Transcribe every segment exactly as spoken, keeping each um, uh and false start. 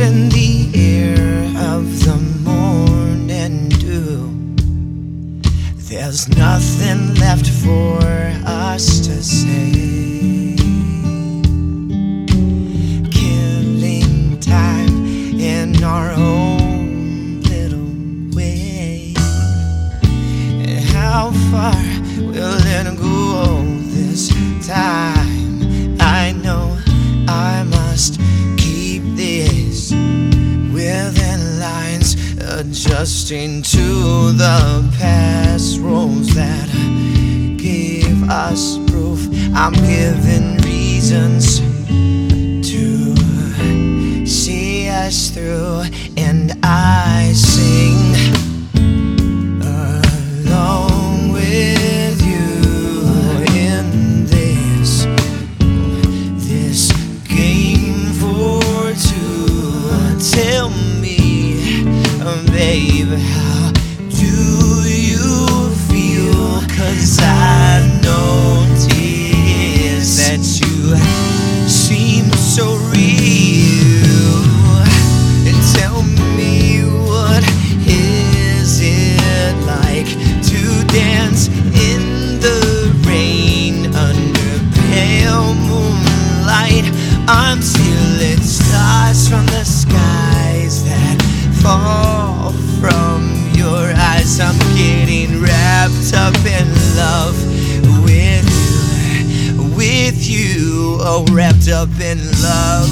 in the air of the morning dew. There's nothing left for us to say. Killing time in our own little way. And how far will it go this time? I know I must keep this within lines, adjusting to the past roles that gave us proof. I'm given reasons to see us through, and I sing along with you in this this game for two. Tell me, babe, how do you feel? 'Cause I notice that you seem so real. And tell me, what is it like to dance in the rain under pale moonlight? I'm stealing stars from the skies that fall from your eyes. I'm getting wrapped up in love with you, with you, oh, wrapped up in love.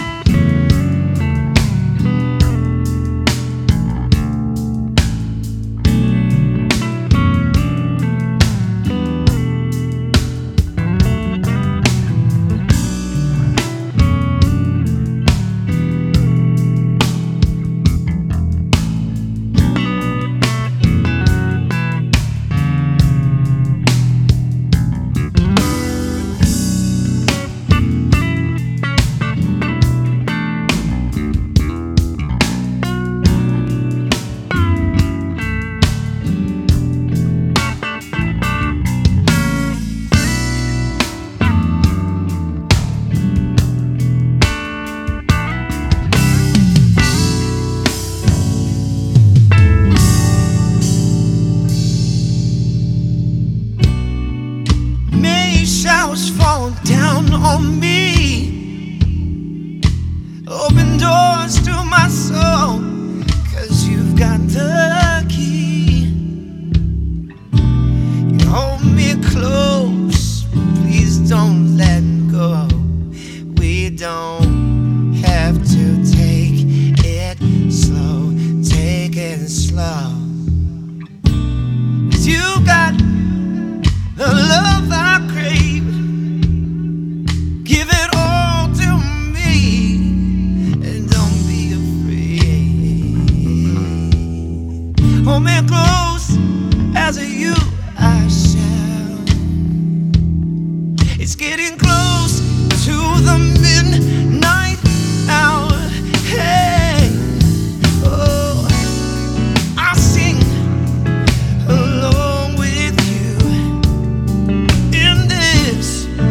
Showers fall down on me, open doors to my soul, 'cause you've got the key. You hold me close, please don't let go. We don't have to take it slow, take it slow. 'Cause you got the love I crave. Give it all to me, and don't be afraid. Hold me close as you I shall. It's getting close to the midnight hour. Hey, oh, I sing along with you in this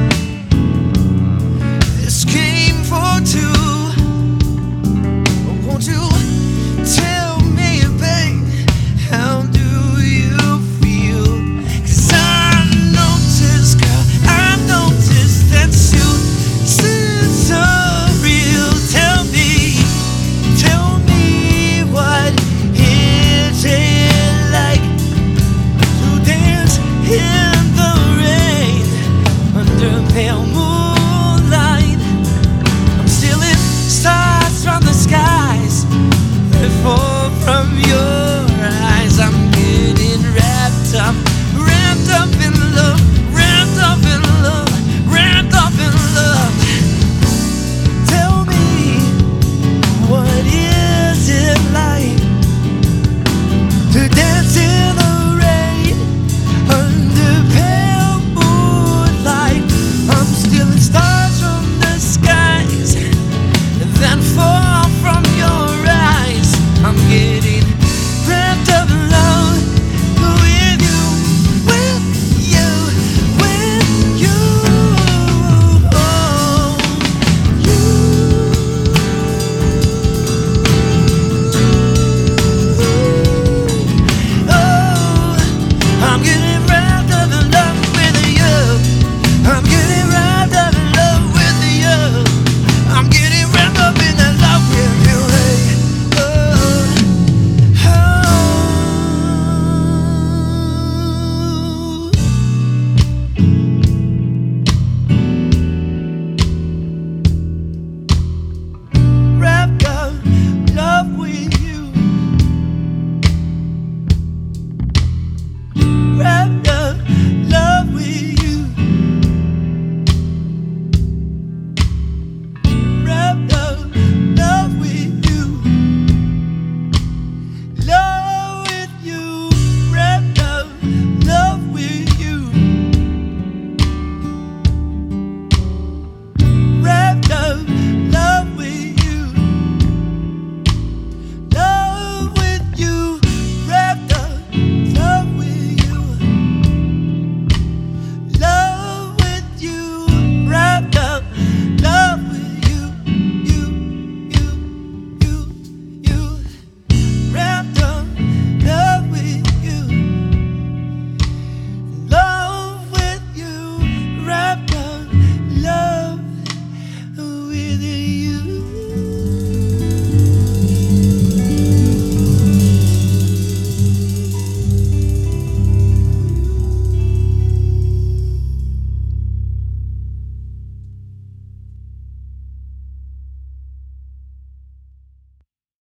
this game for two. Won't you tell me, babe, how do you feel? 'Cause I notice, girl, I notice that you seem so real. Tell me, tell me, what is it like to dance in the rain under pale moonlight? I'm stealing stars from the skies that fall from your eyes. I'm getting wrapped up, wrapped up in love, wrapped up in love, wrapped up in love. Tell me, what is it like to dance in the rain under pale moonlight? I'm stealing stars